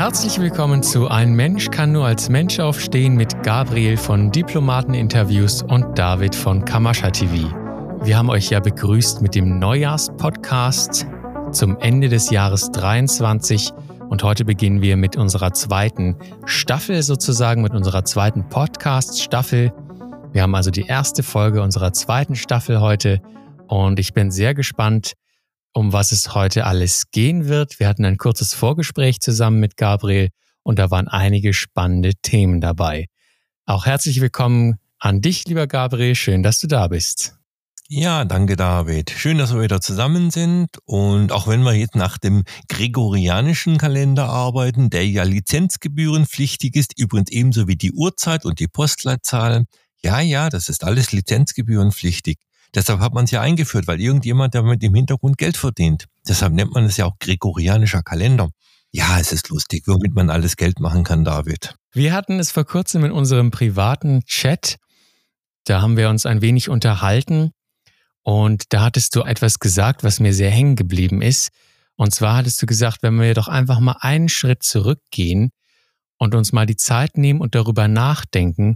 Herzlich willkommen zu Ein Mensch kann nur als Mensch aufstehen mit Gabriel von Diplomateninterviews und David von Kamascha TV. Wir haben euch ja begrüßt mit dem Neujahrspodcast zum Ende des Jahres 23 und heute beginnen wir mit unserer zweiten Staffel sozusagen, mit unserer zweiten Podcast-Staffel. Wir haben also die erste Folge unserer zweiten Staffel heute und ich bin sehr gespannt, um was es heute alles gehen wird. Wir hatten ein kurzes Vorgespräch zusammen mit Gabriel und da waren einige spannende Themen dabei. Auch herzlich willkommen an dich, lieber Gabriel. Schön, dass du da bist. Ja, danke David. Schön, dass wir wieder zusammen sind und auch wenn wir jetzt nach dem gregorianischen Kalender arbeiten, der ja lizenzgebührenpflichtig ist, übrigens ebenso wie die Uhrzeit und die Postleitzahl. Ja, das ist alles lizenzgebührenpflichtig. Deshalb hat man es ja eingeführt, weil irgendjemand damit im Hintergrund Geld verdient. Deshalb nennt man es ja auch gregorianischer Kalender. Ja, es ist lustig, womit man alles Geld machen kann, David. Wir hatten es vor kurzem in unserem privaten Chat. Da haben wir uns ein wenig unterhalten und da hattest du etwas gesagt, was mir sehr hängen geblieben ist. Und zwar hattest du gesagt, wenn wir doch einfach mal einen Schritt zurückgehen und uns mal die Zeit nehmen und darüber nachdenken,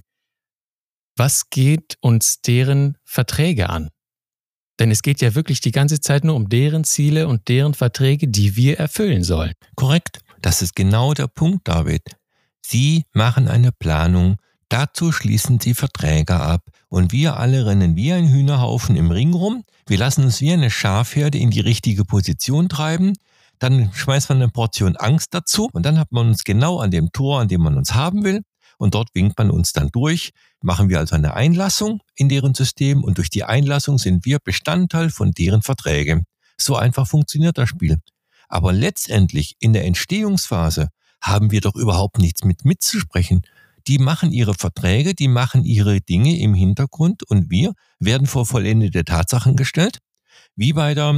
was geht uns deren Verträge an? Denn es geht ja wirklich die ganze Zeit nur um deren Ziele und deren Verträge, die wir erfüllen sollen. Korrekt, das ist genau der Punkt, David. Sie machen eine Planung, dazu schließen sie Verträge ab und wir alle rennen wie ein Hühnerhaufen im Ring rum. Wir lassen uns wie eine Schafherde in die richtige Position treiben. Dann schmeißt man eine Portion Angst dazu und dann hat man uns genau an dem Tor, an dem man uns haben will. Und dort winkt man uns dann durch, machen wir also eine Einlassung in deren System und durch die Einlassung sind wir Bestandteil von deren Verträge. So einfach funktioniert das Spiel. Aber letztendlich in der Entstehungsphase haben wir doch überhaupt nichts mitzusprechen. Die machen ihre Verträge, die machen ihre Dinge im Hintergrund und wir werden vor vollendete Tatsachen gestellt, wie bei der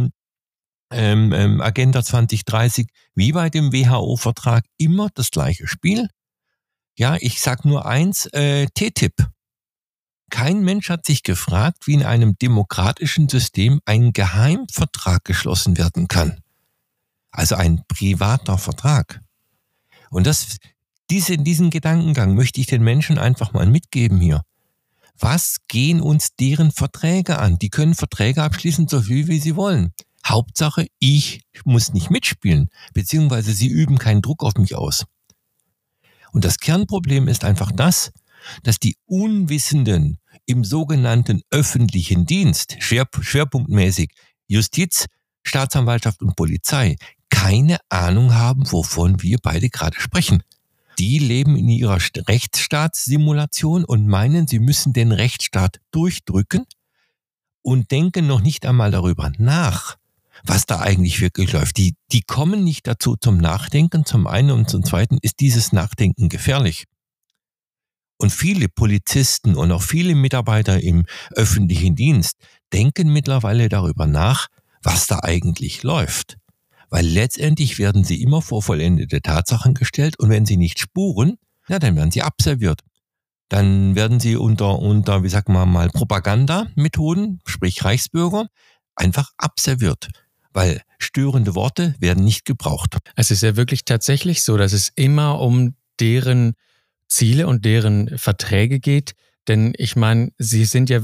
Agenda 2030, wie bei dem WHO-Vertrag immer das gleiche Spiel. Ja, ich sag nur eins, TTIP. Kein Mensch hat sich gefragt, wie in einem demokratischen System ein Geheimvertrag geschlossen werden kann. Also ein privater Vertrag. Und diesen Gedankengang möchte ich den Menschen einfach mal mitgeben hier. Was gehen uns deren Verträge an? Die können Verträge abschließen, so viel wie sie wollen. Hauptsache, ich muss nicht mitspielen, beziehungsweise sie üben keinen Druck auf mich aus. Und das Kernproblem ist einfach das, dass die Unwissenden im sogenannten öffentlichen Dienst, schwerpunktmäßig Justiz, Staatsanwaltschaft und Polizei, keine Ahnung haben, wovon wir beide gerade sprechen. Die leben in ihrer Rechtsstaatssimulation und meinen, sie müssen den Rechtsstaat durchdrücken und denken noch nicht einmal darüber nach, was da eigentlich wirklich läuft. Die kommen nicht dazu zum Nachdenken. Zum einen und zum zweiten ist dieses Nachdenken gefährlich. Und viele Polizisten und auch viele Mitarbeiter im öffentlichen Dienst denken mittlerweile darüber nach, was da eigentlich läuft. Weil letztendlich werden sie immer vor vollendete Tatsachen gestellt und wenn sie nicht spuren, dann werden sie abserviert. Dann werden sie unter wie sagt man mal, Propagandamethoden, sprich Reichsbürger, einfach abserviert. Weil störende Worte werden nicht gebraucht. Es ist ja wirklich tatsächlich so, dass es immer um deren Ziele und deren Verträge geht. Denn ich meine, sie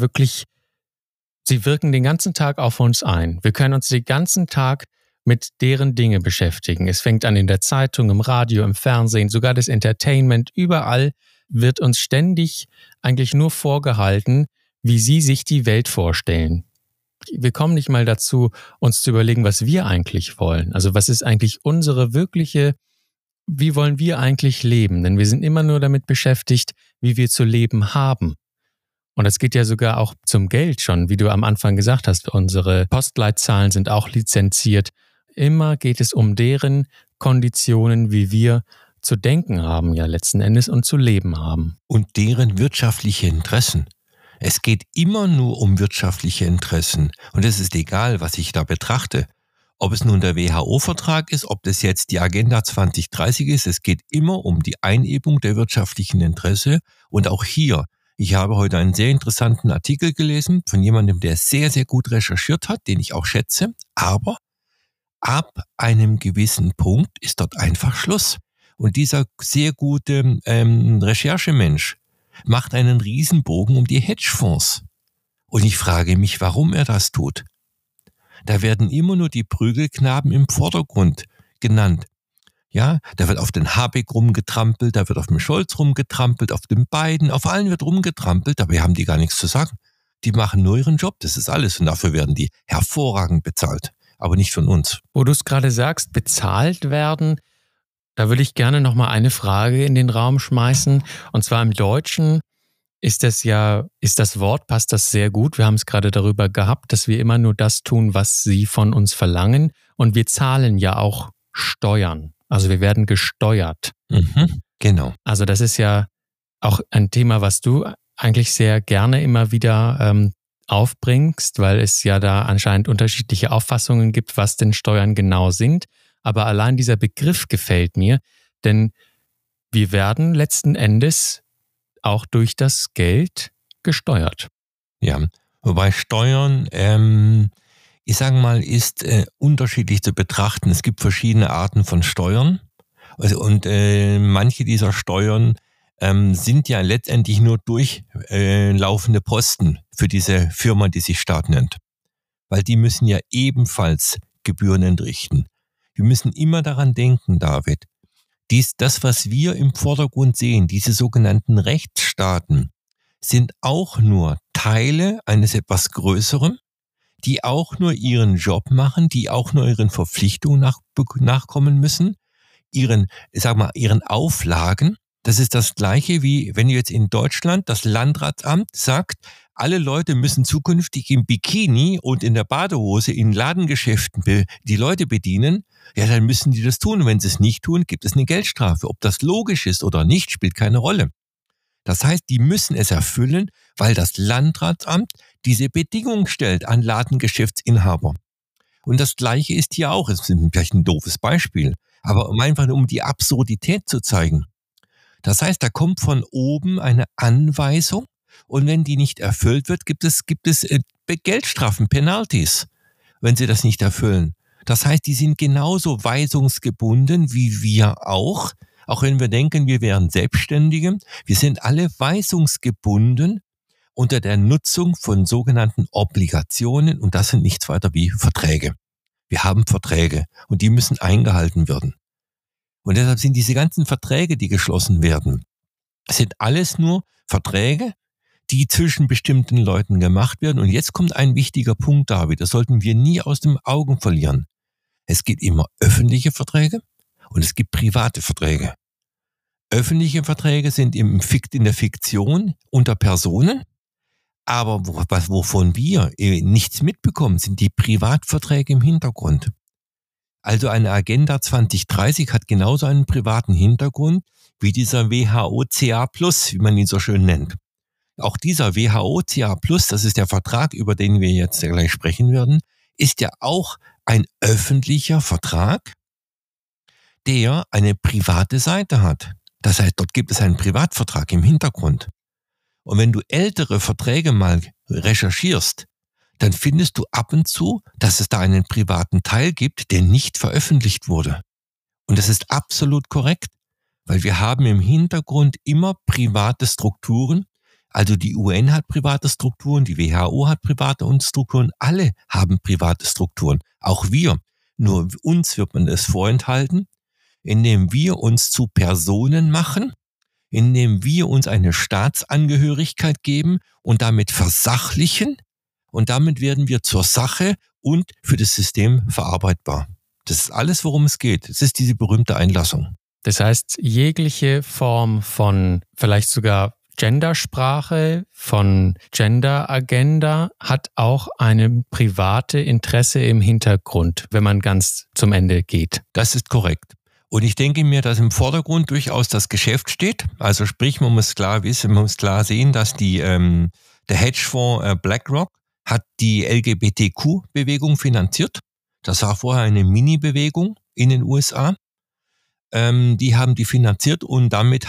wirken den ganzen Tag auf uns ein. Wir können uns den ganzen Tag mit deren Dinge beschäftigen. Es fängt an in der Zeitung, im Radio, im Fernsehen, sogar das Entertainment. Überall wird uns ständig eigentlich nur vorgehalten, wie sie sich die Welt vorstellen. Wir kommen nicht mal dazu, uns zu überlegen, was wir eigentlich wollen. Also was ist eigentlich wie wollen wir eigentlich leben? Denn wir sind immer nur damit beschäftigt, wie wir zu leben haben. Und das geht ja sogar auch zum Geld schon, wie du am Anfang gesagt hast. Unsere Postleitzahlen sind auch lizenziert. Immer geht es um deren Konditionen, wie wir zu denken haben, ja letzten Endes, und zu leben haben. Und deren wirtschaftliche Interessen. Es geht immer nur um wirtschaftliche Interessen. Und es ist egal, was ich da betrachte. Ob es nun der WHO-Vertrag ist, ob das jetzt die Agenda 2030 ist, es geht immer um die Einebung der wirtschaftlichen Interesse. Und auch hier, ich habe heute einen sehr interessanten Artikel gelesen von jemandem, der sehr, sehr gut recherchiert hat, den ich auch schätze. Aber ab einem gewissen Punkt ist dort einfach Schluss. Und dieser sehr gute Recherchemensch macht einen Riesenbogen um die Hedgefonds. Und ich frage mich, warum er das tut. Da werden immer nur die Prügelknaben im Vordergrund genannt. Ja, da wird auf den Habeck rumgetrampelt, da wird auf dem Scholz rumgetrampelt, auf den Biden, auf allen wird rumgetrampelt, dabei haben die gar nichts zu sagen. Die machen nur ihren Job, das ist alles. Und dafür werden die hervorragend bezahlt, aber nicht von uns. Wo du es gerade sagst, bezahlt werden, da würde ich gerne nochmal eine Frage in den Raum schmeißen. Und zwar im Deutschen passt das Wort sehr gut. Wir haben es gerade darüber gehabt, dass wir immer nur das tun, was sie von uns verlangen. Und wir zahlen ja auch Steuern. Also wir werden gesteuert. Genau. Also das ist ja auch ein Thema, was du eigentlich sehr gerne immer wieder aufbringst, weil es ja da anscheinend unterschiedliche Auffassungen gibt, was denn Steuern genau sind. Aber allein dieser Begriff gefällt mir, denn wir werden letzten Endes auch durch das Geld gesteuert. Ja, wobei Steuern, ich sage mal, ist unterschiedlich zu betrachten. Es gibt verschiedene Arten von Steuern. Und manche dieser Steuern sind ja letztendlich nur durchlaufende Posten für diese Firma, die sich Staat nennt. Weil die müssen ja ebenfalls Gebühren entrichten. Wir müssen immer daran denken, David, das, was wir im Vordergrund sehen, diese sogenannten Rechtsstaaten, sind auch nur Teile eines etwas Größeren, die auch nur ihren Job machen, die auch nur ihren Verpflichtungen nachkommen müssen, ihren Auflagen. Das ist das Gleiche wie, wenn jetzt in Deutschland das Landratsamt sagt, alle Leute müssen zukünftig im Bikini und in der Badehose in Ladengeschäften die Leute bedienen, ja, dann müssen die das tun. Und wenn sie es nicht tun, gibt es eine Geldstrafe. Ob das logisch ist oder nicht, spielt keine Rolle. Das heißt, die müssen es erfüllen, weil das Landratsamt diese Bedingung stellt an Ladengeschäftsinhaber. Und das Gleiche ist hier auch. Es ist vielleicht ein doofes Beispiel, aber einfach um die Absurdität zu zeigen. Das heißt, da kommt von oben eine Anweisung und wenn die nicht erfüllt wird, gibt es Geldstrafen, Penalties, wenn sie das nicht erfüllen. Das heißt, die sind genauso weisungsgebunden wie wir auch wenn wir denken, wir wären Selbstständige. Wir sind alle weisungsgebunden unter der Nutzung von sogenannten Obligationen und das sind nichts weiter wie Verträge. Wir haben Verträge und die müssen eingehalten werden. Und deshalb sind diese ganzen Verträge, die geschlossen werden, sind alles nur Verträge, die zwischen bestimmten Leuten gemacht werden. Und jetzt kommt ein wichtiger Punkt, David, das sollten wir nie aus den Augen verlieren. Es gibt immer öffentliche Verträge und es gibt private Verträge. Öffentliche Verträge sind in der Fiktion unter Personen, aber wovon wir nichts mitbekommen, sind die Privatverträge im Hintergrund. Also eine Agenda 2030 hat genauso einen privaten Hintergrund wie dieser WHO-CA+, wie man ihn so schön nennt. Auch dieser WHO-CA+, das ist der Vertrag, über den wir jetzt gleich sprechen werden, ist ja auch ein öffentlicher Vertrag, der eine private Seite hat. Das heißt, dort gibt es einen Privatvertrag im Hintergrund. Und wenn du ältere Verträge mal recherchierst, dann findest du ab und zu, dass es da einen privaten Teil gibt, der nicht veröffentlicht wurde. Und das ist absolut korrekt, weil wir haben im Hintergrund immer private Strukturen. Also die UN hat private Strukturen, die WHO hat private Strukturen, alle haben private Strukturen, auch wir. Nur uns wird man es vorenthalten, indem wir uns zu Personen machen, indem wir uns eine Staatsangehörigkeit geben und damit versachlichen und damit werden wir zur Sache und für das System verarbeitbar. Das ist alles, worum es geht. Es ist diese berühmte Einlassung. Das heißt, jegliche Form von vielleicht sogar Gendersprache, von Genderagenda hat auch eine private Interesse im Hintergrund, wenn man ganz zum Ende geht. Das ist korrekt. Und ich denke mir, dass im Vordergrund durchaus das Geschäft steht. Also sprich, man muss klar sehen, dass der Hedgefonds BlackRock hat die LGBTQ-Bewegung finanziert. Das war vorher eine Mini-Bewegung in den USA. Die haben die finanziert und damit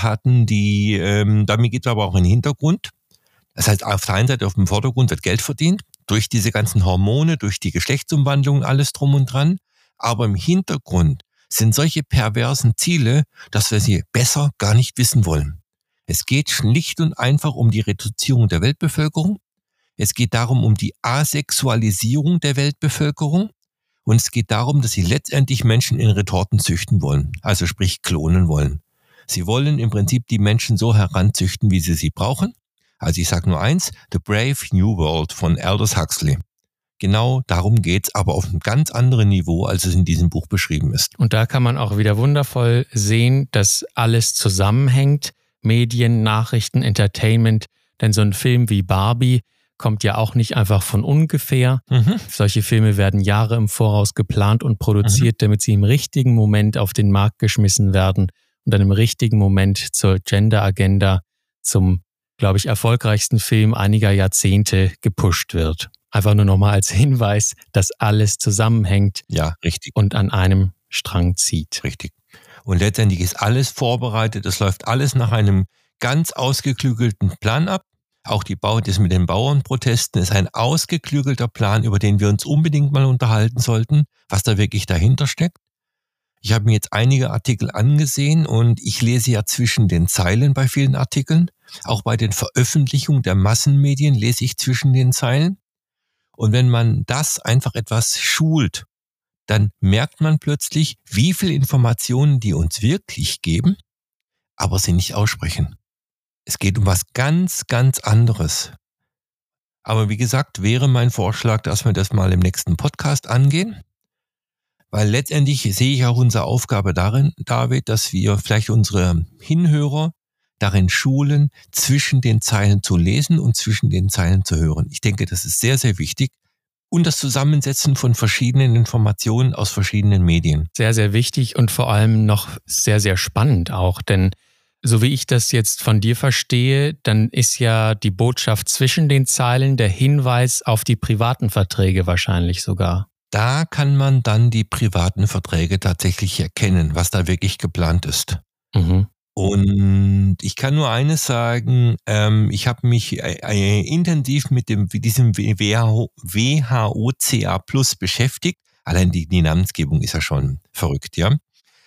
geht aber auch ein Hintergrund. Das heißt, auf der einen Seite, auf dem Vordergrund wird Geld verdient, durch diese ganzen Hormone, durch die Geschlechtsumwandlung, alles drum und dran. Aber im Hintergrund sind solche perversen Ziele, dass wir sie besser gar nicht wissen wollen. Es geht schlicht und einfach um die Reduzierung der Weltbevölkerung. Es geht darum, um die Asexualisierung der Weltbevölkerung. Und es geht darum, dass sie letztendlich Menschen in Retorten züchten wollen, also sprich klonen wollen. Sie wollen im Prinzip die Menschen so heranzüchten, wie sie brauchen. Also ich sage nur eins, The Brave New World von Aldous Huxley. Genau darum geht's, aber auf einem ganz anderen Niveau, als es in diesem Buch beschrieben ist. Und da kann man auch wieder wundervoll sehen, dass alles zusammenhängt. Medien, Nachrichten, Entertainment. Denn so ein Film wie Barbie kommt ja auch nicht einfach von ungefähr. Solche Filme werden Jahre im Voraus geplant und produziert, damit sie im richtigen Moment auf den Markt geschmissen werden und dann im richtigen Moment zur Gender-Agenda, zum, glaube ich, erfolgreichsten Film einiger Jahrzehnte gepusht wird. Einfach nur nochmal als Hinweis, dass alles zusammenhängt. Ja, richtig. Und an einem Strang zieht. Richtig. Und letztendlich ist alles vorbereitet, es läuft alles nach einem ganz ausgeklügelten Plan ab. Auch das mit den Bauernprotesten ist ein ausgeklügelter Plan, über den wir uns unbedingt mal unterhalten sollten, was da wirklich dahinter steckt. Ich habe mir jetzt einige Artikel angesehen und ich lese ja zwischen den Zeilen bei vielen Artikeln. Auch bei den Veröffentlichungen der Massenmedien lese ich zwischen den Zeilen. Und wenn man das einfach etwas schult, dann merkt man plötzlich, wie viel Informationen die uns wirklich geben, aber sie nicht aussprechen. Es geht um was ganz, ganz anderes. Aber wie gesagt, wäre mein Vorschlag, dass wir das mal im nächsten Podcast angehen. Weil letztendlich sehe ich auch unsere Aufgabe darin, David, dass wir vielleicht unsere Hinhörer darin schulen, zwischen den Zeilen zu lesen und zwischen den Zeilen zu hören. Ich denke, das ist sehr, sehr wichtig. Und das Zusammensetzen von verschiedenen Informationen aus verschiedenen Medien. Sehr, sehr wichtig und vor allem noch sehr, sehr spannend auch, denn so wie ich das jetzt von dir verstehe, dann ist ja die Botschaft zwischen den Zeilen der Hinweis auf die privaten Verträge wahrscheinlich sogar. Da kann man dann die privaten Verträge tatsächlich erkennen, was da wirklich geplant ist. Und ich kann nur eines sagen, ich habe mich intensiv mit diesem WHOCA Plus beschäftigt. Allein die Namensgebung ist ja schon verrückt, ja.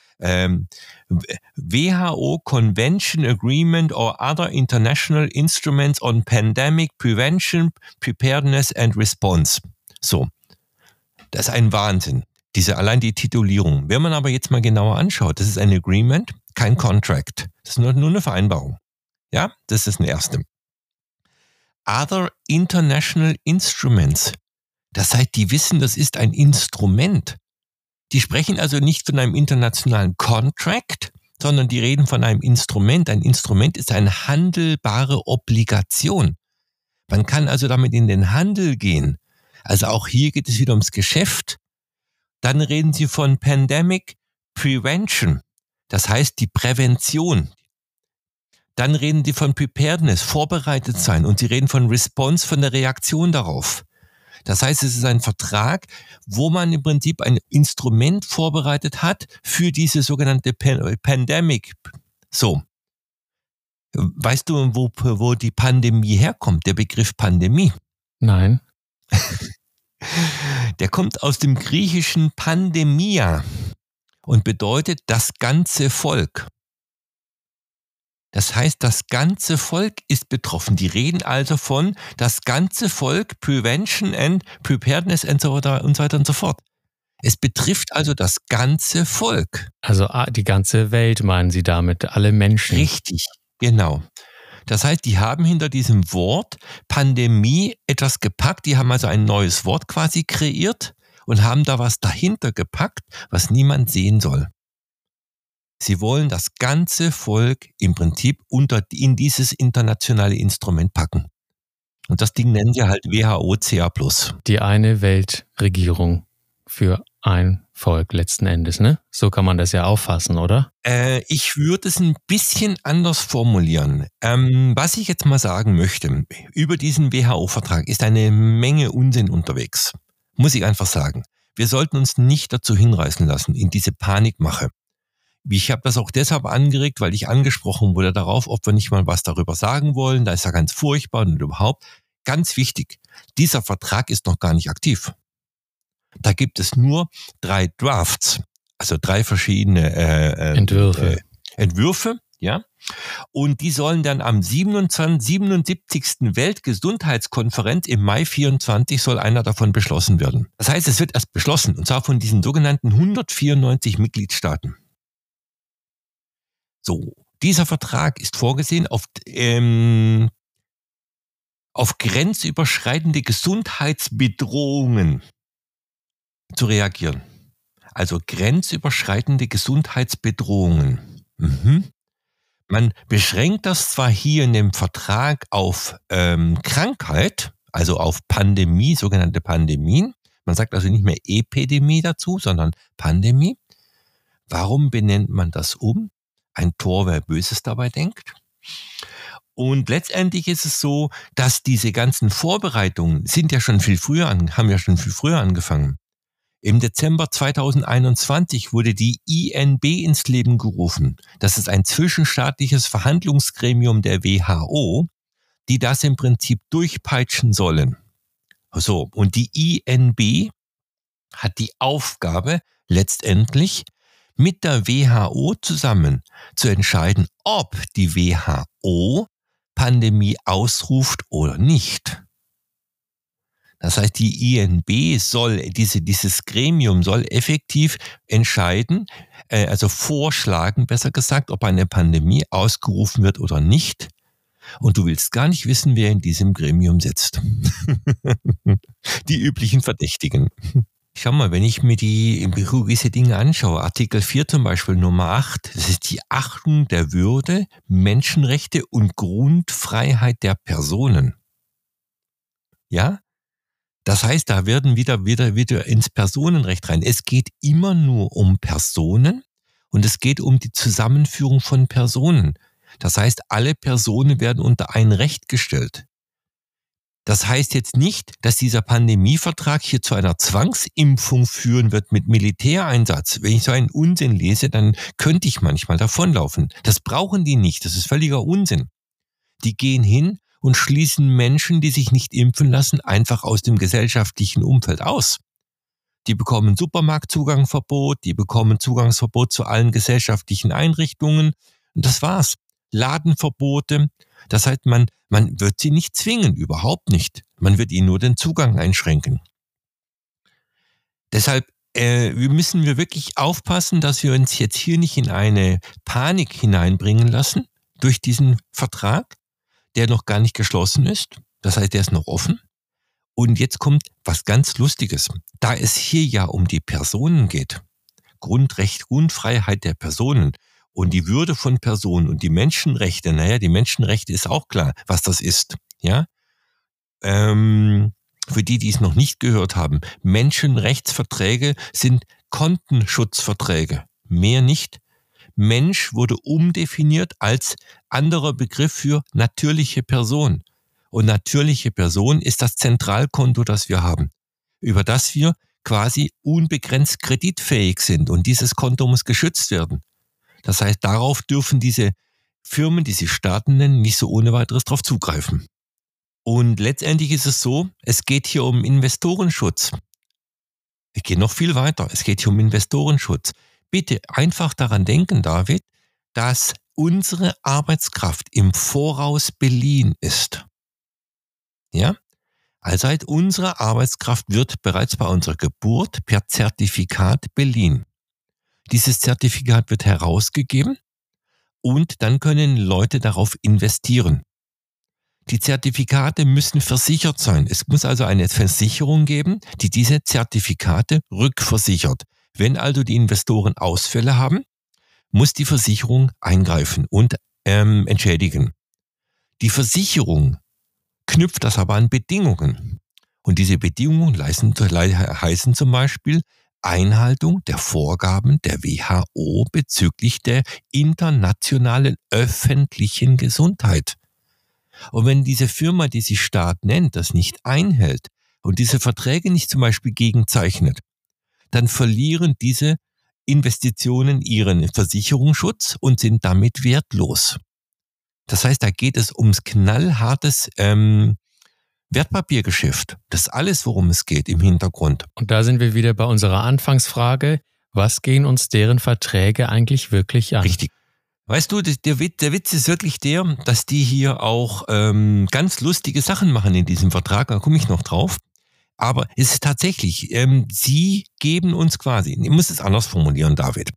WHO Convention Agreement or other international instruments on pandemic prevention, preparedness and response. So, das ist ein Wahnsinn. Allein die Titulierung. Wenn man aber jetzt mal genauer anschaut, das ist ein Agreement, kein Contract. Das ist nur eine Vereinbarung. Ja, das ist ein erste. Other international instruments. Das heißt, die wissen, das ist ein Instrument. Die sprechen also nicht von einem internationalen Contract, sondern die reden von einem Instrument. Ein Instrument ist eine handelbare Obligation. Man kann also damit in den Handel gehen. Also auch hier geht es wieder ums Geschäft. Dann reden sie von Pandemic Prevention. Das heißt die Prävention. Dann reden sie von Preparedness, vorbereitet sein. Und sie reden von Response, von der Reaktion darauf. Das heißt, es ist ein Vertrag, wo man im Prinzip ein Instrument vorbereitet hat für diese sogenannte Pandemic. So. Weißt du, wo die Pandemie herkommt, der Begriff Pandemie? Nein. Der kommt aus dem griechischen Pandemia und bedeutet das ganze Volk. Das heißt, das ganze Volk ist betroffen. Die reden also von das ganze Volk, Prevention and Preparedness und so weiter und so fort. Es betrifft also das ganze Volk. Also die ganze Welt meinen Sie damit, alle Menschen. Richtig, genau. Das heißt, die haben hinter diesem Wort Pandemie etwas gepackt. Die haben also ein neues Wort quasi kreiert und haben da was dahinter gepackt, was niemand sehen soll. Sie wollen das ganze Volk im Prinzip in dieses internationale Instrument packen. Und das Ding nennen sie halt WHOCA Plus. Die eine Weltregierung für ein Volk letzten Endes, ne? So kann man das ja auffassen, oder? Ich würde es ein bisschen anders formulieren. Was ich jetzt mal sagen möchte, über diesen WHO-Vertrag ist eine Menge Unsinn unterwegs. Muss ich einfach sagen. Wir sollten uns nicht dazu hinreißen lassen, in diese Panikmache. Ich habe das auch deshalb angeregt, weil ich angesprochen wurde darauf, ob wir nicht mal was darüber sagen wollen. Da ist ja ganz furchtbar und überhaupt. Ganz wichtig, dieser Vertrag ist noch gar nicht aktiv. Da gibt es nur 3 Drafts, also 3 verschiedene Entwürfe, ja. Und die sollen dann am 77. Weltgesundheitskonferenz im Mai 24 soll einer davon beschlossen werden. Das heißt, es wird erst beschlossen, und zwar von diesen sogenannten 194 Mitgliedstaaten. So, dieser Vertrag ist vorgesehen, auf grenzüberschreitende Gesundheitsbedrohungen zu reagieren. Also grenzüberschreitende Gesundheitsbedrohungen. Man beschränkt das zwar hier in dem Vertrag auf Krankheit, also auf Pandemie, sogenannte Pandemien. Man sagt also nicht mehr Epidemie dazu, sondern Pandemie. Warum benennt man das um? Ein Tor, wer Böses dabei denkt. Und letztendlich ist es so, dass diese ganzen Vorbereitungen haben ja schon viel früher angefangen. Im Dezember 2021 wurde die INB ins Leben gerufen. Das ist ein zwischenstaatliches Verhandlungsgremium der WHO, die das im Prinzip durchpeitschen sollen. So, und die INB hat die Aufgabe, letztendlich mit der WHO zusammen zu entscheiden, ob die WHO Pandemie ausruft oder nicht. Das heißt, die INB soll, dieses Gremium soll effektiv entscheiden, also vorschlagen, besser gesagt, ob eine Pandemie ausgerufen wird oder nicht. Und du willst gar nicht wissen, wer in diesem Gremium sitzt. Die üblichen Verdächtigen. Schau mal, wenn ich mir gewisse Dinge anschaue, Artikel 4 zum Beispiel, Nummer 8, das ist die Achtung der Würde, Menschenrechte und Grundfreiheit der Personen. Ja? Das heißt, da werden wieder ins Personenrecht rein. Es geht immer nur um Personen und es geht um die Zusammenführung von Personen. Das heißt, alle Personen werden unter ein Recht gestellt. Das heißt jetzt nicht, dass dieser Pandemievertrag hier zu einer Zwangsimpfung führen wird mit Militäreinsatz. Wenn ich so einen Unsinn lese, dann könnte ich manchmal davonlaufen. Das brauchen die nicht. Das ist völliger Unsinn. Die gehen hin und schließen Menschen, die sich nicht impfen lassen, einfach aus dem gesellschaftlichen Umfeld aus. Die bekommen Supermarktzugangverbot, die bekommen Zugangsverbot zu allen gesellschaftlichen Einrichtungen. Und das war's. Ladenverbote. Das heißt, man wird sie nicht zwingen, überhaupt nicht. Man wird ihnen nur den Zugang einschränken. Deshalb müssen wir wirklich aufpassen, dass wir uns jetzt hier nicht in eine Panik hineinbringen lassen durch diesen Vertrag, der noch gar nicht geschlossen ist. Das heißt, der ist noch offen. Und jetzt kommt was ganz Lustiges. Da es hier ja um die Personen geht, Grundrecht, Grundfreiheit der Personen und die Würde von Personen und die Menschenrechte, die Menschenrechte ist auch klar, was das ist. Ja, für die es noch nicht gehört haben, Menschenrechtsverträge sind Kontenschutzverträge, mehr nicht. Mensch wurde umdefiniert als anderer Begriff für natürliche Person. Und natürliche Person ist das Zentralkonto, das wir haben, über das wir quasi unbegrenzt kreditfähig sind. Und dieses Konto muss geschützt werden. Das heißt, darauf dürfen diese Firmen, die sie Staaten nennen, nicht so ohne weiteres drauf zugreifen. Und letztendlich ist es so, es geht hier um Investorenschutz. Ich gehe noch viel weiter. Es geht hier um Investorenschutz. Bitte einfach daran denken, David, dass unsere Arbeitskraft im Voraus beliehen ist. Ja? Also unsere Arbeitskraft wird bereits bei unserer Geburt per Zertifikat beliehen. Dieses Zertifikat wird herausgegeben und dann können Leute darauf investieren. Die Zertifikate müssen versichert sein. Es muss also eine Versicherung geben, die diese Zertifikate rückversichert. Wenn also die Investoren Ausfälle haben, muss die Versicherung eingreifen und entschädigen. Die Versicherung knüpft das aber an Bedingungen. Und diese Bedingungen heißen zum Beispiel Einhaltung der Vorgaben der WHO bezüglich der internationalen öffentlichen Gesundheit. Und wenn diese Firma, die sich Staat nennt, das nicht einhält und diese Verträge nicht zum Beispiel gegenzeichnet, dann verlieren diese Investitionen ihren Versicherungsschutz und sind damit wertlos. Das heißt, da geht es ums knallhartes Wertpapiergeschäft. Das ist alles, worum es geht im Hintergrund. Und da sind wir wieder bei unserer Anfangsfrage. Was gehen uns deren Verträge eigentlich wirklich an? Richtig. Weißt du, der Witz ist wirklich der, dass die hier auch ganz lustige Sachen machen in diesem Vertrag. Da komme ich noch drauf. Aber es ist tatsächlich, sie geben uns quasi, ich muss es anders formulieren, David.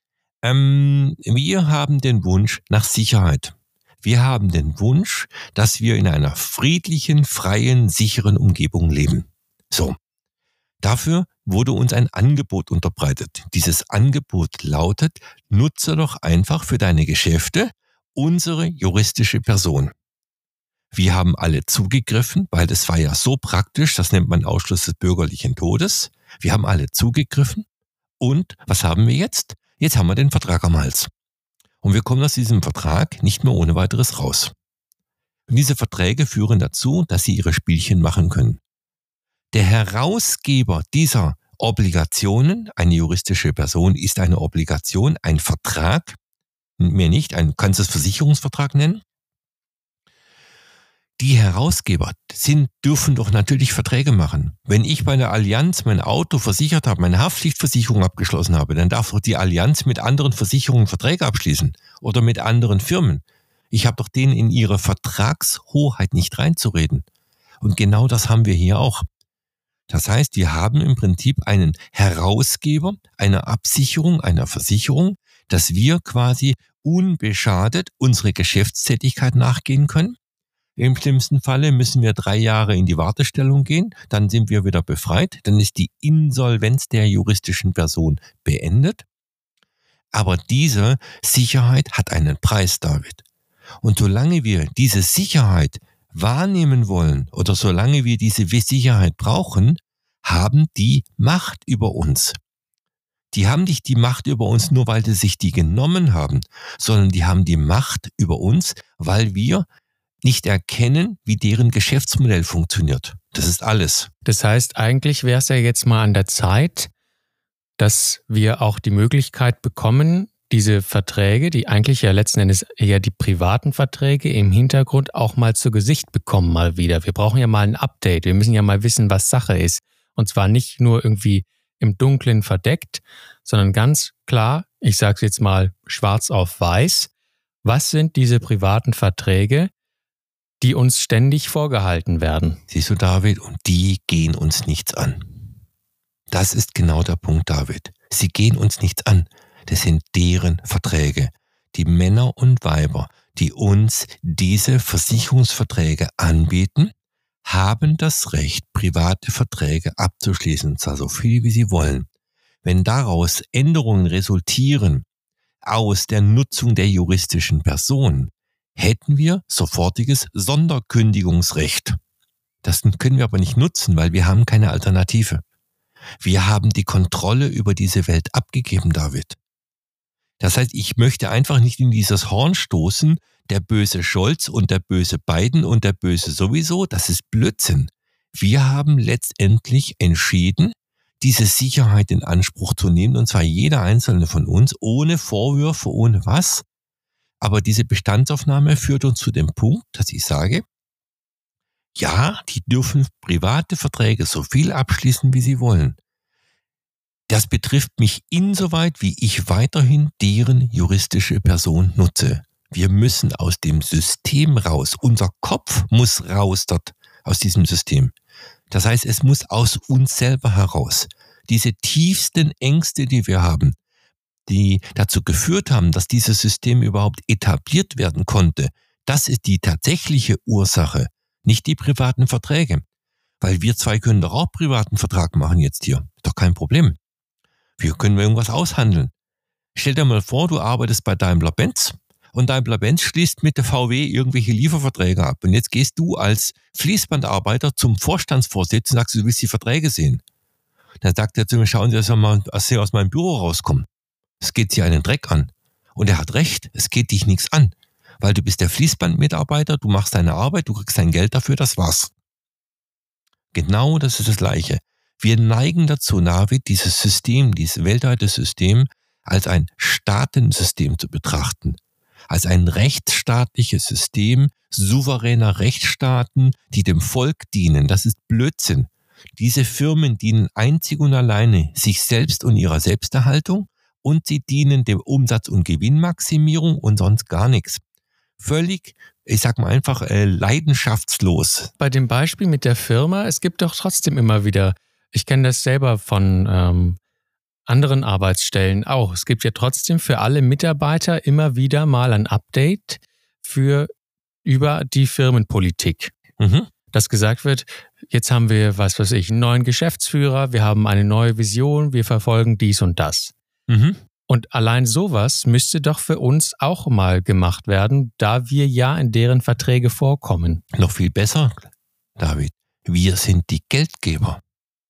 Wir haben den Wunsch nach Sicherheit. Wir haben den Wunsch, dass wir in einer friedlichen, freien, sicheren Umgebung leben. So. Dafür wurde uns ein Angebot unterbreitet. Dieses Angebot lautet, nutze doch einfach für deine Geschäfte unsere juristische Person. Wir haben alle zugegriffen, weil das war ja so praktisch, das nennt man Ausschluss des bürgerlichen Todes. Wir haben alle zugegriffen und was haben wir jetzt? Jetzt haben wir den Vertrag am Hals. Und wir kommen aus diesem Vertrag nicht mehr ohne weiteres raus. Und diese Verträge führen dazu, dass sie ihre Spielchen machen können. Der Herausgeber dieser Obligationen, eine juristische Person, ist eine Obligation, ein Vertrag, mehr nicht, kannst du es Versicherungsvertrag nennen. Die Herausgeber dürfen doch natürlich Verträge machen. Wenn ich bei der Allianz mein Auto versichert habe, meine Haftpflichtversicherung abgeschlossen habe, dann darf doch die Allianz mit anderen Versicherungen Verträge abschließen oder mit anderen Firmen. Ich habe doch denen in ihre Vertragshoheit nicht reinzureden. Und genau das haben wir hier auch. Das heißt, wir haben im Prinzip einen Herausgeber einer Absicherung, einer Versicherung, dass wir quasi unbeschadet unsere Geschäftstätigkeit nachgehen können. Im schlimmsten Falle müssen wir 3 Jahre in die Wartestellung gehen, dann sind wir wieder befreit, dann ist die Insolvenz der juristischen Person beendet. Aber diese Sicherheit hat einen Preis, David. Und solange wir diese Sicherheit wahrnehmen wollen oder solange wir diese Sicherheit brauchen, haben die Macht über uns. Die haben nicht die Macht über uns nur, weil sie sich die genommen haben, sondern die haben die Macht über uns, weil wir nicht erkennen, wie deren Geschäftsmodell funktioniert. Das ist alles. Das heißt, eigentlich wäre es ja jetzt mal an der Zeit, dass wir auch die Möglichkeit bekommen, diese Verträge, die eigentlich ja letzten Endes eher die privaten Verträge im Hintergrund auch mal zu Gesicht bekommen mal wieder. Wir brauchen ja mal ein Update. Wir müssen ja mal wissen, was Sache ist. Und zwar nicht nur irgendwie im Dunkeln verdeckt, sondern ganz klar, ich sage es jetzt mal schwarz auf weiß, was sind diese privaten Verträge, die uns ständig vorgehalten werden? Siehst du, David, und die gehen uns nichts an. Das ist genau der Punkt, David. Sie gehen uns nichts an. Das sind deren Verträge. Die Männer und Weiber, die uns diese Versicherungsverträge anbieten, haben das Recht, private Verträge abzuschließen, und zwar so viel, wie sie wollen. Wenn daraus Änderungen resultieren aus der Nutzung der juristischen Person, hätten wir sofortiges Sonderkündigungsrecht. Das können wir aber nicht nutzen, weil wir haben keine Alternative. Wir haben die Kontrolle über diese Welt abgegeben, David. Das heißt, ich möchte einfach nicht in dieses Horn stoßen, der böse Scholz und der böse Biden und der böse sowieso, das ist Blödsinn. Wir haben letztendlich entschieden, diese Sicherheit in Anspruch zu nehmen, und zwar jeder einzelne von uns, ohne Vorwürfe, ohne was. Aber diese Bestandsaufnahme führt uns zu dem Punkt, dass ich sage, ja, die dürfen private Verträge so viel abschließen, wie sie wollen. Das betrifft mich insoweit, wie ich weiterhin deren juristische Person nutze. Wir müssen aus dem System raus. Unser Kopf muss raus dort aus diesem System. Das heißt, es muss aus uns selber heraus. Diese tiefsten Ängste, die wir haben, die dazu geführt haben, dass dieses System überhaupt etabliert werden konnte, das ist die tatsächliche Ursache, nicht die privaten Verträge. Weil wir zwei können doch auch privaten Vertrag machen jetzt hier. Ist doch kein Problem. Wir können irgendwas aushandeln. Stell dir mal vor, du arbeitest bei Daimler-Benz und Daimler-Benz schließt mit der VW irgendwelche Lieferverträge ab. Und jetzt gehst du als Fließbandarbeiter zum Vorstandsvorsitzenden und sagst, du willst die Verträge sehen. Dann sagt er zu mir, schauen Sie, dass Sie aus meinem Büro rauskommen. Es geht Sie einen Dreck an. Und er hat recht, es geht dich nichts an. Weil du bist der Fließbandmitarbeiter, du machst deine Arbeit, du kriegst dein Geld dafür, das war's. Genau das ist das Gleiche. Wir neigen dazu, David, dieses System, dieses weltweite System als ein Staatensystem zu betrachten. als ein rechtsstaatliches System souveräner Rechtsstaaten, die dem Volk dienen. Das ist Blödsinn. Diese Firmen dienen einzig und alleine sich selbst und ihrer Selbsterhaltung und sie dienen dem Umsatz- und Gewinnmaximierung und sonst gar nichts. Völlig, ich sag mal einfach, leidenschaftslos. Bei dem Beispiel mit der Firma, es gibt doch trotzdem immer wieder, ich kenne das selber von anderen Arbeitsstellen auch. Es gibt ja trotzdem für alle Mitarbeiter immer wieder mal ein Update über die Firmenpolitik. Dass gesagt wird, jetzt haben wir, einen neuen Geschäftsführer, wir haben eine neue Vision, wir verfolgen dies und das. Und allein sowas müsste doch für uns auch mal gemacht werden, da wir ja in deren Verträge vorkommen. Noch viel besser, David, wir sind die Geldgeber.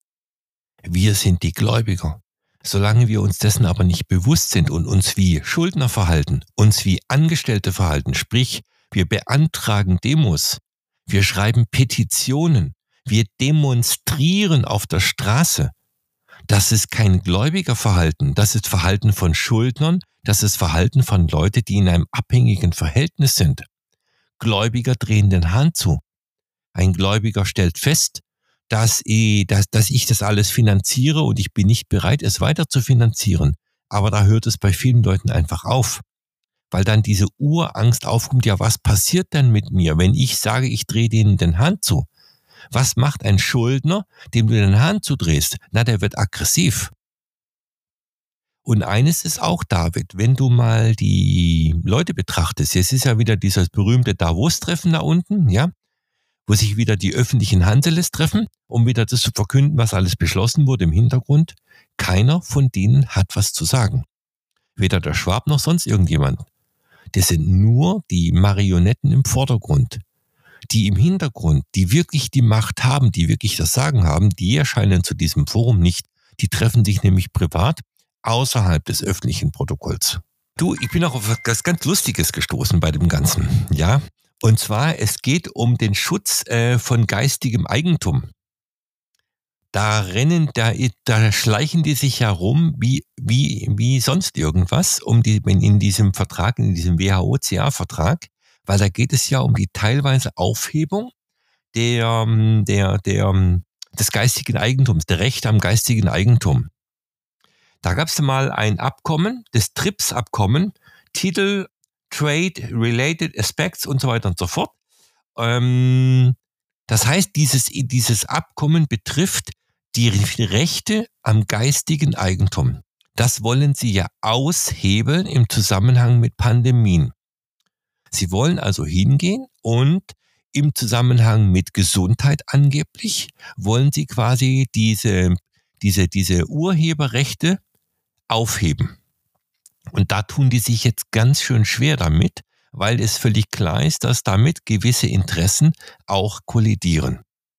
Wir sind die Gläubiger. Solange wir uns dessen aber nicht bewusst sind und uns wie Schuldner verhalten, uns wie Angestellte verhalten, sprich, wir beantragen Demos, wir schreiben Petitionen, wir demonstrieren auf der Straße. Das ist kein Gläubigerverhalten, das ist Verhalten von Schuldnern, das ist Verhalten von Leuten, die in einem abhängigen Verhältnis sind. Gläubiger drehen den Hahn zu. Ein Gläubiger stellt fest, dass ich das alles finanziere und ich bin nicht bereit, es weiter zu finanzieren. Aber da hört es bei vielen Leuten einfach auf. Weil dann diese Urangst aufkommt, ja, was passiert denn mit mir, wenn ich sage, ich drehe denen den Hahn zu? Was macht ein Schuldner, dem du den Hahn zudrehst? Na, der wird aggressiv. Und eines ist auch, David, wenn du mal die Leute betrachtest, jetzt ist ja wieder dieses berühmte Davos-Treffen da unten, ja, wo sich wieder die öffentlichen Hanseles treffen, um wieder das zu verkünden, was alles beschlossen wurde im Hintergrund. Keiner von denen hat was zu sagen. Weder der Schwab noch sonst irgendjemand. Das sind nur die Marionetten im Vordergrund. Die im Hintergrund, die wirklich die Macht haben, die wirklich das Sagen haben, die erscheinen zu diesem Forum nicht. Die treffen sich nämlich privat außerhalb des öffentlichen Protokolls. Du, ich bin auch auf etwas ganz Lustiges gestoßen bei dem Ganzen, ja. Und zwar, es geht um den Schutz von geistigem Eigentum. Da schleichen die sich herum wie sonst irgendwas in diesem Vertrag, in diesem WHO-CA-Vertrag, weil da geht es ja um die teilweise Aufhebung des geistigen Eigentums, der Rechte am geistigen Eigentum. Da gab es mal ein Abkommen, das TRIPS-Abkommen, Titel Trade Related Aspects und so weiter und so fort. Das heißt, dieses Abkommen betrifft die Rechte am geistigen Eigentum. Das wollen sie ja aushebeln im Zusammenhang mit Pandemien. Sie wollen also hingehen und im Zusammenhang mit Gesundheit angeblich wollen sie quasi diese Urheberrechte aufheben. Und da tun die sich jetzt ganz schön schwer damit, weil es völlig klar ist, dass damit gewisse Interessen auch kollidieren.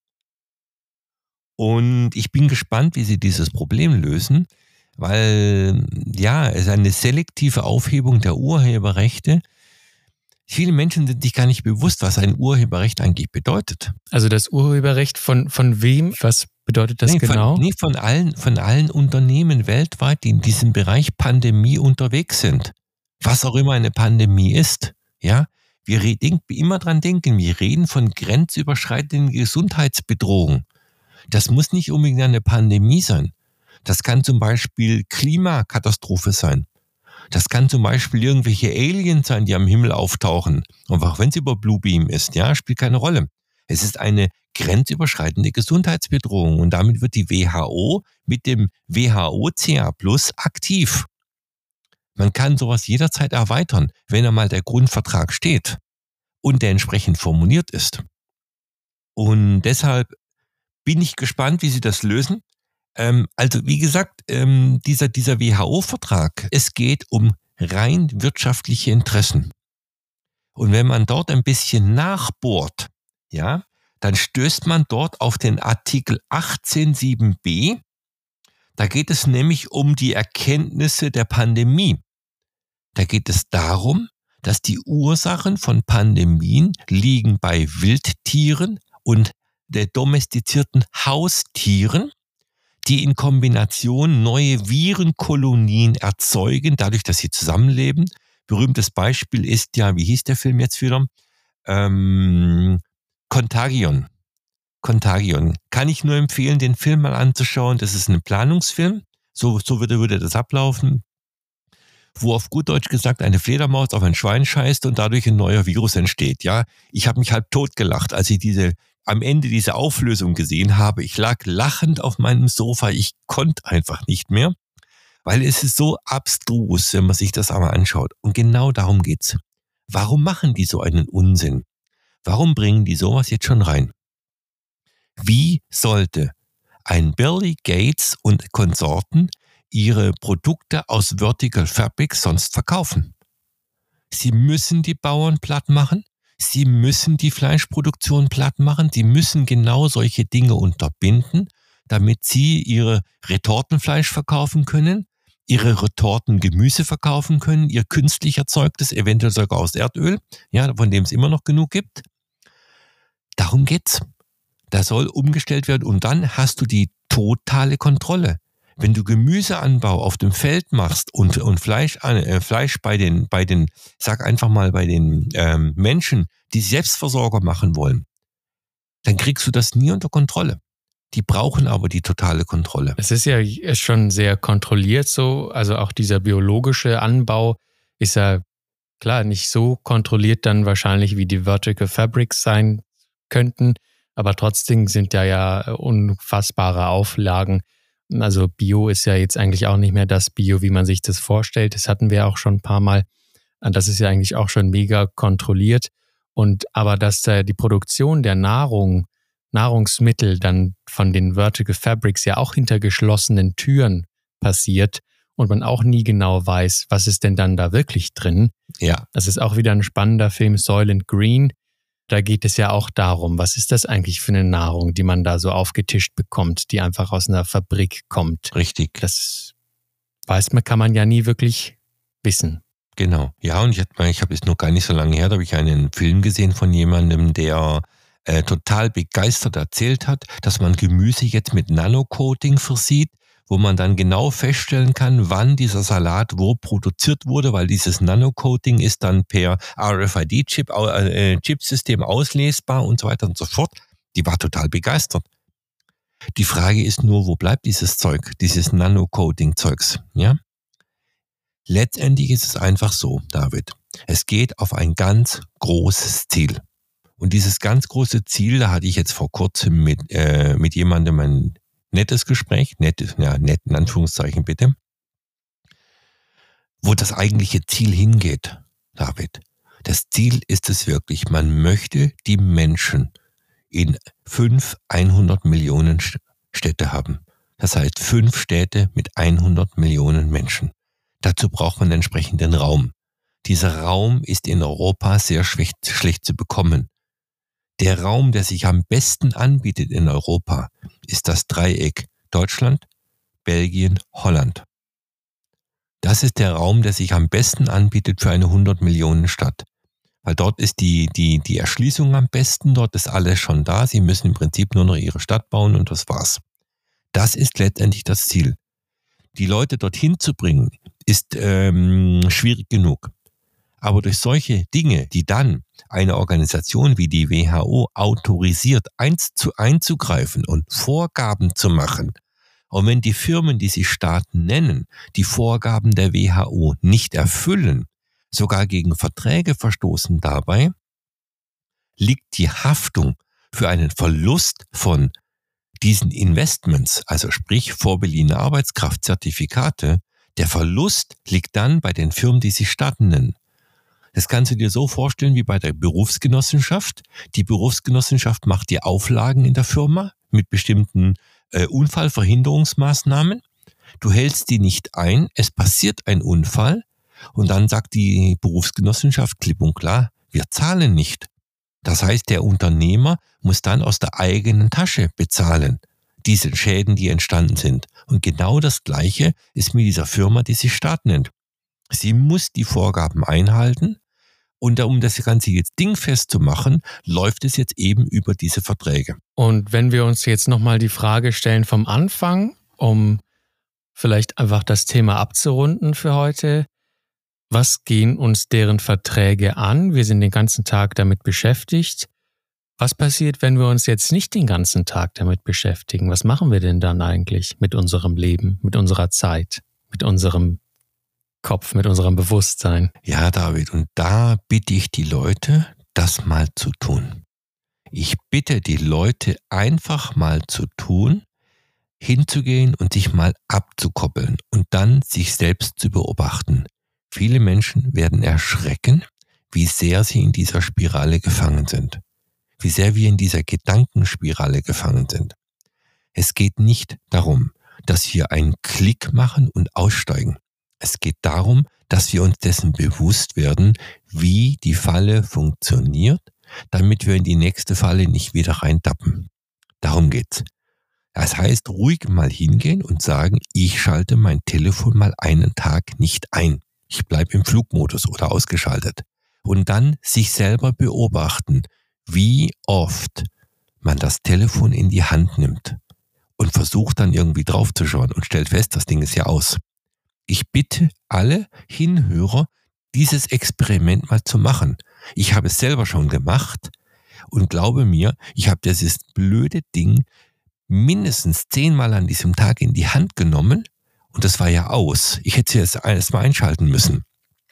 Und ich bin gespannt, wie sie dieses Problem lösen, weil ja, es ist eine selektive Aufhebung der Urheberrechte. Viele Menschen sind sich gar nicht bewusst, was ein Urheberrecht eigentlich bedeutet. Also das Urheberrecht von wem? Was bedeutet das genau? Von allen Unternehmen weltweit, die in diesem Bereich Pandemie unterwegs sind. Was auch immer eine Pandemie ist. Ja, wir immer dran denken, wir reden von grenzüberschreitenden Gesundheitsbedrohungen. Das muss nicht unbedingt eine Pandemie sein. Das kann zum Beispiel Klimakatastrophe sein. Das kann zum Beispiel irgendwelche Aliens sein, die am Himmel auftauchen. Und auch wenn es über Bluebeam ist, ja, spielt keine Rolle. Es ist eine grenzüberschreitende Gesundheitsbedrohung und damit wird die WHO mit dem WHO-CA+ aktiv. Man kann sowas jederzeit erweitern, wenn einmal der Grundvertrag steht und der entsprechend formuliert ist. Und deshalb bin ich gespannt, wie sie das lösen. Also wie gesagt, dieser WHO-Vertrag, es geht um rein wirtschaftliche Interessen. Und wenn man dort ein bisschen nachbohrt, ja, dann stößt man dort auf den Artikel 18.7b. Da geht es nämlich um die Erkenntnisse der Pandemie. Da geht es darum, dass die Ursachen von Pandemien liegen bei Wildtieren und der domestizierten Haustieren, die in Kombination neue Virenkolonien erzeugen, dadurch, dass sie zusammenleben, Berühmtes Beispiel ist ja, wie hieß der Film jetzt wieder? Contagion. Contagion. Kann ich nur empfehlen, den Film mal anzuschauen. Das ist ein Planungsfilm. So würde das ablaufen. Wo auf gut Deutsch gesagt eine Fledermaus auf ein Schwein scheißt und dadurch ein neuer Virus entsteht. Ja, ich habe mich halb tot gelacht, als ich am Ende diese Auflösung gesehen habe. Ich lag lachend auf meinem Sofa. Ich konnte einfach nicht mehr, weil es ist so abstrus, wenn man sich das einmal anschaut. Und genau darum geht's. Warum machen die so einen Unsinn? Warum bringen die sowas jetzt schon rein? Wie sollte ein Bill Gates und Konsorten ihre Produkte aus Vertical Fabrics sonst verkaufen? Sie müssen die Bauern platt machen, sie müssen die Fleischproduktion platt machen, sie müssen genau solche Dinge unterbinden, damit sie ihre Retortenfleisch verkaufen können, ihre Retortengemüse verkaufen können, ihr künstlich erzeugtes, eventuell sogar aus Erdöl, ja, von dem es immer noch genug gibt. Darum geht's. Da soll umgestellt werden und dann hast du die totale Kontrolle. Wenn du Gemüseanbau auf dem Feld machst und Fleisch bei den Menschen, die Selbstversorger machen wollen, dann kriegst du das nie unter Kontrolle. Die brauchen aber die totale Kontrolle. Es ist ja schon sehr kontrolliert so, also auch dieser biologische Anbau ist ja klar nicht so kontrolliert dann wahrscheinlich wie die Vertical Fabrics sein könnten, aber trotzdem sind ja unfassbare Auflagen. Also Bio ist ja jetzt eigentlich auch nicht mehr das Bio, wie man sich das vorstellt. Das hatten wir auch schon ein paar Mal. Das ist ja eigentlich auch schon mega kontrolliert. Aber dass da die Produktion der Nahrungsmittel dann von den Vertical Fabrics ja auch hinter geschlossenen Türen passiert und man auch nie genau weiß, was ist denn dann da wirklich drin. Ja. Das ist auch wieder ein spannender Film, Soylent Green. Da geht es ja auch darum, was ist das eigentlich für eine Nahrung, die man da so aufgetischt bekommt, die einfach aus einer Fabrik kommt. Richtig. Das kann man ja nie wirklich wissen. Genau. Ja, und ich habe es noch gar nicht so lange her, da habe ich einen Film gesehen von jemandem, der total begeistert erzählt hat, dass man Gemüse jetzt mit Nanocoating versieht, wo man dann genau feststellen kann, wann dieser Salat wo produziert wurde, weil dieses Nanocoating ist dann per RFID-Chipsystem auslesbar und so weiter und so fort. Die war total begeistert. Die Frage ist nur, wo bleibt dieses Zeug, dieses Nanocoating-Zeugs? Ja? Letztendlich ist es einfach so, David. Es geht auf ein ganz großes Ziel. Und dieses ganz große Ziel, da hatte ich jetzt vor kurzem mit jemandem ein nettes Gespräch, nett in Anführungszeichen bitte, wo das eigentliche Ziel hingeht, David. Das Ziel ist es wirklich, man möchte die Menschen in 5 100 Millionen Städte haben. Das heißt 5 Städte mit 100 Millionen Menschen. Dazu braucht man entsprechenden Raum. Dieser Raum ist in Europa sehr schlecht zu bekommen. Der Raum, der sich am besten anbietet in Europa, ist das Dreieck Deutschland, Belgien, Holland. Das ist der Raum, der sich am besten anbietet für eine 100 Millionen Stadt. Weil dort ist die Erschließung am besten, dort ist alles schon da. Sie müssen im Prinzip nur noch ihre Stadt bauen und das war's. Das ist letztendlich das Ziel. Die Leute dorthin zu bringen, ist schwierig genug. Aber durch solche Dinge, die dann eine Organisation wie die WHO autorisiert, einzugreifen und Vorgaben zu machen, und wenn die Firmen, die sich Staaten nennen, die Vorgaben der WHO nicht erfüllen, sogar gegen Verträge verstoßen dabei, liegt die Haftung für einen Verlust von diesen Investments, also sprich vorbeliehene Arbeitskraft, Zertifikate, der Verlust liegt dann bei den Firmen, die sich Staaten nennen. Das kannst du dir so vorstellen wie bei der Berufsgenossenschaft. Die Berufsgenossenschaft macht die Auflagen in der Firma mit bestimmten Unfallverhinderungsmaßnahmen. Du hältst die nicht ein, es passiert ein Unfall und dann sagt die Berufsgenossenschaft klipp und klar, wir zahlen nicht. Das heißt, der Unternehmer muss dann aus der eigenen Tasche bezahlen, diese Schäden, die entstanden sind. Und genau das Gleiche ist mit dieser Firma, die sich Staat nennt. Sie muss die Vorgaben einhalten und um das Ganze jetzt dingfest zu machen, läuft es jetzt eben über diese Verträge. Und wenn wir uns jetzt nochmal die Frage stellen vom Anfang, um vielleicht einfach das Thema abzurunden für heute, Was gehen uns deren Verträge an? Wir sind den ganzen Tag damit beschäftigt. Was passiert, wenn wir uns jetzt nicht den ganzen Tag damit beschäftigen? Was machen wir denn dann eigentlich mit unserem Leben, mit unserer Zeit, mit unserem Kopf, mit unserem Bewusstsein? Ja, David, und da bitte ich die Leute, das mal zu tun. Ich bitte die Leute einfach mal zu tun, hinzugehen und sich mal abzukoppeln und dann sich selbst zu beobachten. Viele Menschen werden erschrecken, wie sehr sie in dieser Spirale gefangen sind. Wie sehr wir in dieser Gedankenspirale gefangen sind. Es geht nicht darum, dass wir einen Klick machen und aussteigen. Es geht darum, dass wir uns dessen bewusst werden, wie die Falle funktioniert, damit wir in die nächste Falle nicht wieder reintappen. Darum geht's. Das heißt, ruhig mal hingehen und sagen, ich schalte mein Telefon mal einen Tag nicht ein. Ich bleibe im Flugmodus oder ausgeschaltet. Und dann sich selber beobachten, wie oft man das Telefon in die Hand nimmt und versucht dann irgendwie draufzuschauen und stellt fest, das Ding ist ja aus. Ich bitte alle Hinhörer, dieses Experiment mal zu machen. Ich habe es selber schon gemacht und glaube mir, ich habe dieses blöde Ding mindestens 10-mal an diesem Tag in die Hand genommen und das war ja aus. Ich hätte es erst mal einschalten müssen.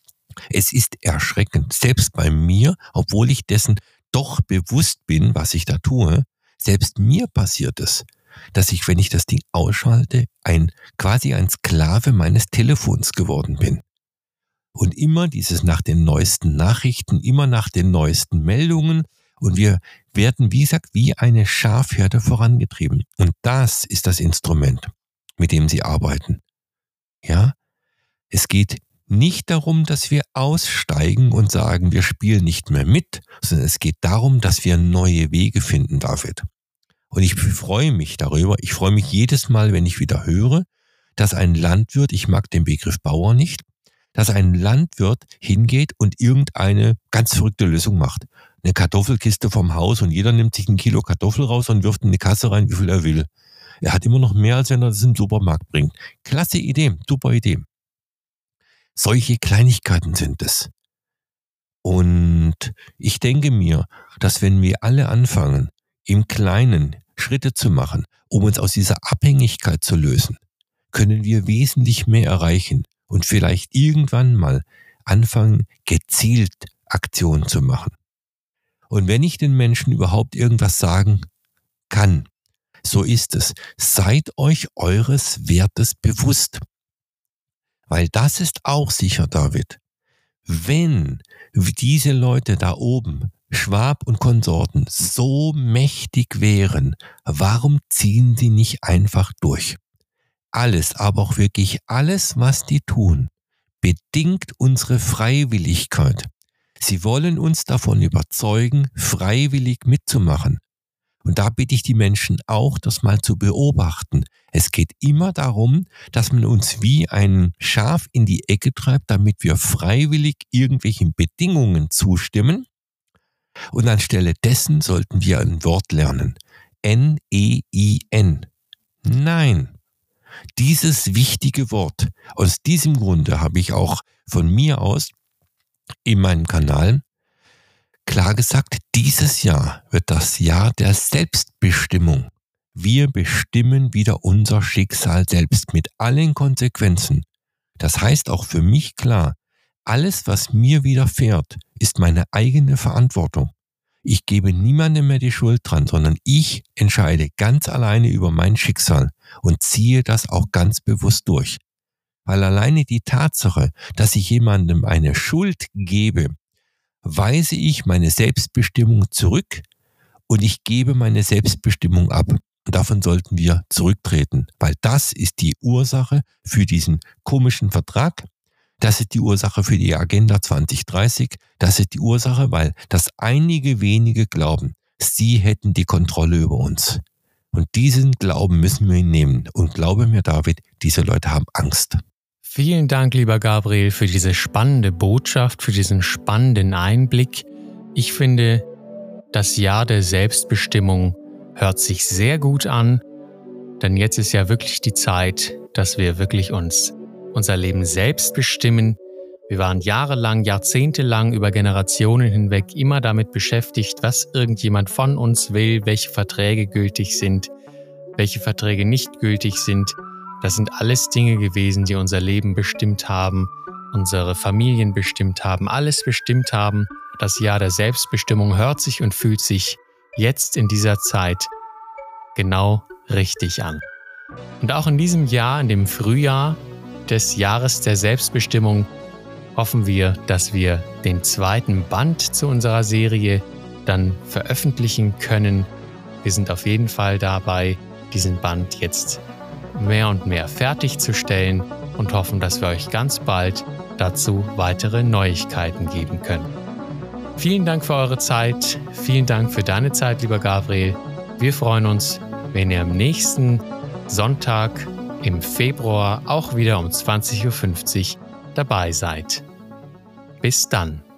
Es ist erschreckend, selbst bei mir, obwohl ich dessen doch bewusst bin, was ich da tue, selbst mir passiert es, dass ich, wenn ich das Ding ausschalte, quasi ein Sklave meines Telefons geworden bin. Und immer dieses nach den neuesten Nachrichten, immer nach den neuesten Meldungen und wir werden, wie gesagt, wie eine Schafherde vorangetrieben. Und das ist das Instrument, mit dem sie arbeiten. Ja, es geht nicht darum, dass wir aussteigen und sagen, wir spielen nicht mehr mit, sondern es geht darum, dass wir neue Wege finden, David. Und ich freue mich darüber. Ich freue mich jedes Mal, wenn ich wieder höre, dass ein Landwirt, ich mag den Begriff Bauer nicht, dass ein Landwirt hingeht und irgendeine ganz verrückte Lösung macht. Eine Kartoffelkiste vom Haus und jeder nimmt sich 1 Kilo Kartoffel raus und wirft in eine Kasse rein, wie viel er will. Er hat immer noch mehr, als wenn er das im Supermarkt bringt. Klasse Idee, super Idee. Solche Kleinigkeiten sind es. Und ich denke mir, dass wenn wir alle anfangen, im Kleinen Schritte zu machen, um uns aus dieser Abhängigkeit zu lösen, können wir wesentlich mehr erreichen und vielleicht irgendwann mal anfangen, gezielt Aktionen zu machen. Und wenn ich den Menschen überhaupt irgendwas sagen kann, so ist es. Seid euch eures Wertes bewusst. Weil das ist auch sicher, David. Wenn diese Leute da oben, Schwab und Konsorten, so mächtig wären, warum ziehen sie nicht einfach durch? Alles, aber auch wirklich alles, was die tun, bedingt unsere Freiwilligkeit. Sie wollen uns davon überzeugen, freiwillig mitzumachen. Und da bitte ich die Menschen auch, das mal zu beobachten. Es geht immer darum, dass man uns wie ein Schaf in die Ecke treibt, damit wir freiwillig irgendwelchen Bedingungen zustimmen. Und anstelle dessen sollten wir ein Wort lernen. N-E-I-N. Nein. Dieses wichtige Wort. Aus diesem Grunde habe ich auch von mir aus in meinem Kanal klar gesagt, dieses Jahr wird das Jahr der Selbstbestimmung. Wir bestimmen wieder unser Schicksal selbst mit allen Konsequenzen. Das heißt auch für mich klar, alles, was mir widerfährt, ist meine eigene Verantwortung. Ich gebe niemandem mehr die Schuld dran, sondern ich entscheide ganz alleine über mein Schicksal und ziehe das auch ganz bewusst durch. Weil alleine die Tatsache, dass ich jemandem eine Schuld gebe, weise ich meine Selbstbestimmung zurück und ich gebe meine Selbstbestimmung ab. Und davon sollten wir zurücktreten, weil das ist die Ursache für diesen komischen Vertrag. Das ist die Ursache für die Agenda 2030. Das ist die Ursache, weil das einige wenige glauben, sie hätten die Kontrolle über uns. Und diesen Glauben müssen wir nehmen. Und glaube mir, David, diese Leute haben Angst. Vielen Dank, lieber Gabriel, für diese spannende Botschaft, für diesen spannenden Einblick. Ich finde, das Jahr der Selbstbestimmung hört sich sehr gut an, denn jetzt ist ja wirklich die Zeit, dass wir wirklich unser Leben selbst bestimmen. Wir waren jahrelang, jahrzehntelang über Generationen hinweg immer damit beschäftigt, was irgendjemand von uns will, welche Verträge gültig sind, welche Verträge nicht gültig sind. Das sind alles Dinge gewesen, die unser Leben bestimmt haben, unsere Familien bestimmt haben, alles bestimmt haben. Das Jahr der Selbstbestimmung hört sich und fühlt sich jetzt in dieser Zeit genau richtig an. Und auch in diesem Jahr, in dem Frühjahr des Jahres der Selbstbestimmung, hoffen wir, dass wir den zweiten Band zu unserer Serie dann veröffentlichen können. Wir sind auf jeden Fall dabei, diesen Band jetzt mehr und mehr fertigzustellen und hoffen, dass wir euch ganz bald dazu weitere Neuigkeiten geben können. Vielen Dank für eure Zeit, vielen Dank für deine Zeit, lieber Gabriel. Wir freuen uns, wenn ihr am nächsten Sonntag im Februar auch wieder um 20.50 Uhr dabei seid. Bis dann.